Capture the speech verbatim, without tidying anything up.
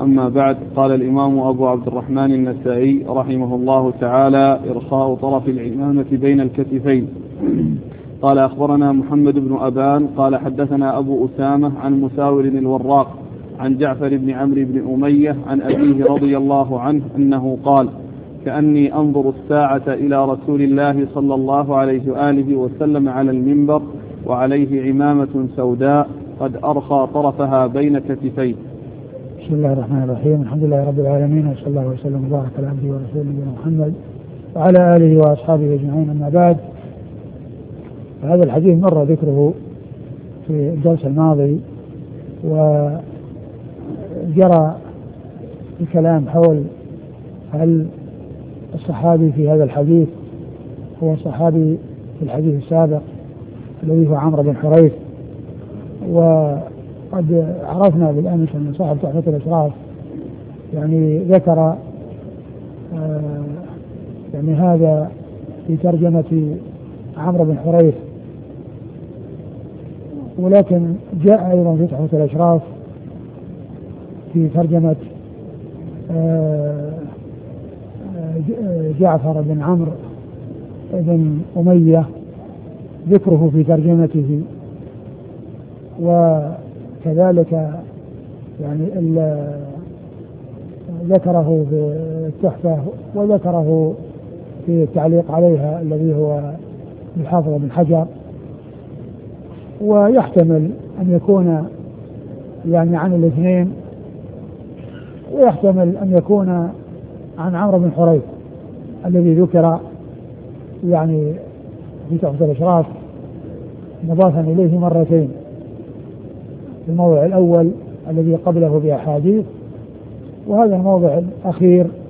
أما بعد. قال الإمام أبو عبد الرحمن النسائي رحمه الله تعالى: إرخاء طرف العمامة بين الكتفين. قال: أخبرنا محمد بن أبان قال حدثنا أبو أسامة عن مساور الوراق عن جعفر بن عمرو بن أمية عن أبيه رضي الله عنه أنه قال: كأني أنظر الساعة إلى رسول الله صلى الله عليه وآله وسلم على المنبر وعليه عمامة سوداء قد أرخى طرفها بين كتفيه. بسم الله الرحمن الرحيم. الحمد لله رب العالمين، وصلى الله وسلم وبارك على عبده ورسوله محمد وعلى آله وأصحابه أجمعين. أما بعد، هذا الحديث مر ذكره في الدرس الماضي، وجرى الكلام حول هل الصحابي في هذا الحديث هو الصحابي في الحديث السابق الذي هو عمرو بن حريث. وقد عرفنا بالأمس أن صاحب تحفة الأشراف يعني ذكر آه يعني هذا في ترجمة عمرو بن حريث، ولكن جاء أيضا في تحفة الأشراف في ترجمة آه جعفر بن عمرو بن أمية ذكره في ترجمته، وكذلك يعني ذكره في التحفة وذكره في التعليق عليها الذي هو الحافظ بن حجر. ويحتمل أن يكون يعني عن الاثنين، ويحتمل أن يكون عن عمرو بن حريث الذي ذكر يعني في تحفة الأشراف مضافا إليه مرتين، في الموضع الأول الذي قبله بأحاديث، وهذا الموضع الأخير